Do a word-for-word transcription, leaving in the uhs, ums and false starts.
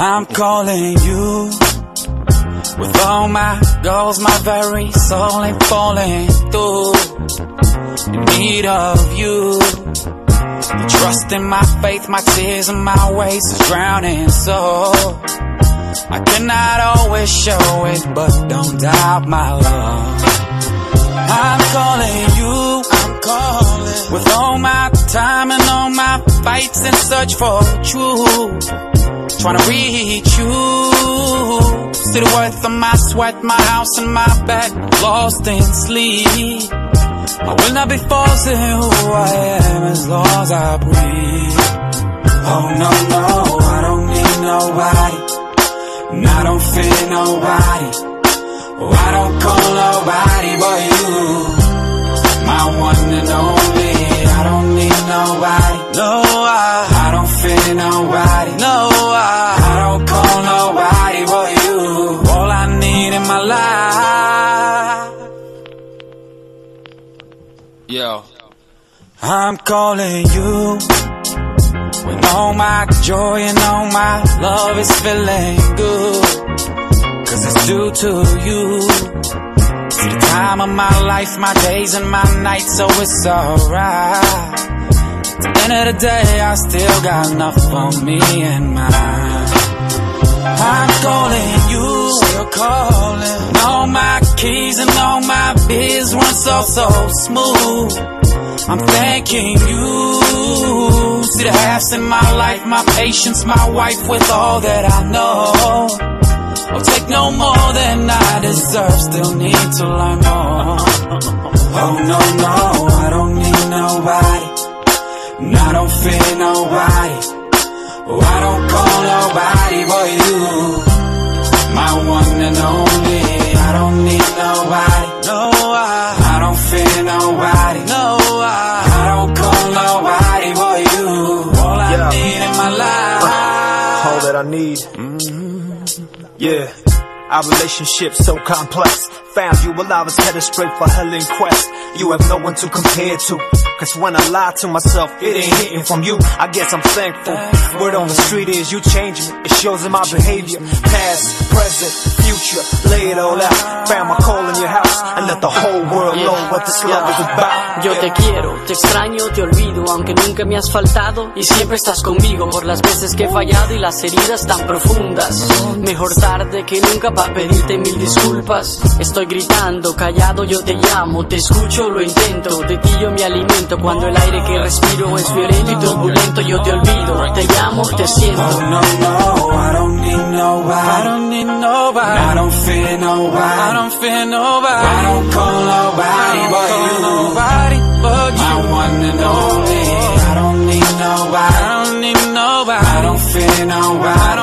I'm calling you with all my goals, my very soul ain't falling through. In need of you. The trust in my faith, my tears and my ways is drowning. So I cannot always show it, but don't doubt my love. I'm calling you, I'm calling with all my time and all my fights in search for truth. Trying to reach you. See the worth of my sweat, my house and my bed, lost in sleep. I will not be forcing who I am as long as I breathe. Oh no, no, I don't need nobody, and I don't fear nobody. Oh, I don't call nobody but you, my one and only. I don't need nobody, no, I, I don't fear nobody, no, I, I don't call nobody but you. All I need in my life. Yo, I'm calling you when all my joy and all my love is feeling good, cause it's due to you. See the time of my life, my days and my nights, so it's alright. At the end of the day, I still got enough for me and mine. I'm calling you, still calling. And all my keys and all my biz run so, so smooth. I'm thanking you. See the halves in my life, my patience, my wife with all that I know. I'll take no more than I deserve, still need to learn more. Oh no, no, I don't need nobody, and I don't fear nobody. Oh, I don't call nobody but you, my one and only. I don't need nobody, no, I, I don't fear nobody, no, I, I don't call nobody but you. All I yeah. need in my life, uh, all that I need. Mm-hmm. Yeah, our relationship so complex. Found you while I was headed straight for hell in quest. You have no one to compare to, cause when I lie to myself, it ain't hitting from you. I guess I'm thankful. Word on the street is you change me. It shows in my behavior. Past, present, future, lay it all out. Found my call in your house and let the whole world know what this love is about. Yo te quiero, te extraño, te olvido, aunque nunca me has faltado y siempre estás conmigo por las veces que he fallado y las heridas tan profundas. Mejor tarde que nunca para pedirte mil disculpas. Estoy gritando, callado, yo te llamo, te escucho, lo intento. De ti yo me alimento cuando el aire que respiro es violento y turbulento. Yo te olvido, te llamo, te siento. Oh no, no, I don't need nobody, I don't need nobody, I don't fear nobody, I don't fear nobody, I don't call nobody but you, nobody but you, my one and only. I don't need nobody, I don't need nobody, I don't fear nobody.